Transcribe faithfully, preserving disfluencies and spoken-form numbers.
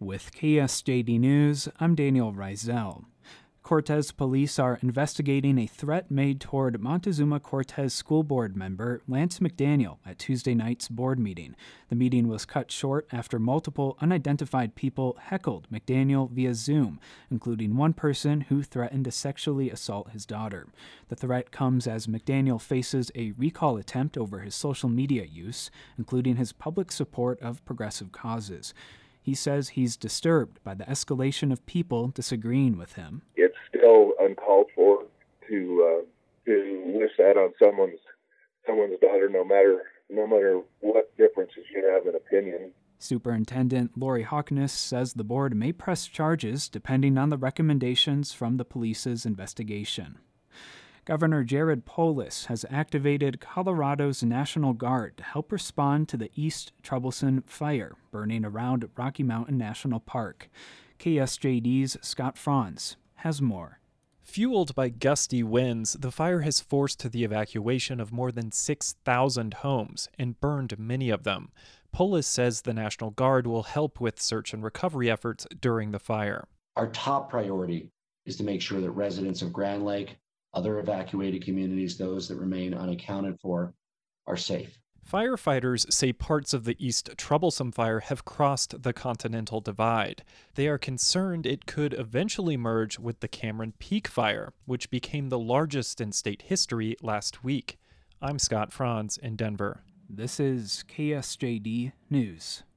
With K S J D News, I'm Daniel Reisel. Cortez police are investigating a threat made toward Montezuma-Cortez School Board member Lance McDaniel at Tuesday night's board meeting. The meeting was cut short after multiple unidentified people heckled McDaniel via Zoom, including one person who threatened to sexually assault his daughter. The threat comes as McDaniel faces a recall attempt over his social media use, including his public support of progressive causes. He says he's disturbed by the escalation of people disagreeing with him. It's still uncalled for to uh, to wish that on someone's someone's daughter, no matter no matter what differences you have in opinion. Superintendent Lori Hawkness says the board may press charges depending on the recommendations from the police's investigation. Governor Jared Polis has activated Colorado's National Guard to help respond to the East Troublesome fire burning around Rocky Mountain National Park. K S J D's Scott Franz has more. Fueled by gusty winds, the fire has forced the evacuation of more than six thousand homes and burned many of them. Polis says the National Guard will help with search and recovery efforts during the fire. Our top priority is to make sure that residents of Grand Lake, other evacuated communities, those that remain unaccounted for, are safe. Firefighters say parts of the East Troublesome fire have crossed the Continental Divide. They are concerned it could eventually merge with the Cameron Peak fire, which became the largest in state history last week. I'm Scott Franz in Denver. This is K S J D News.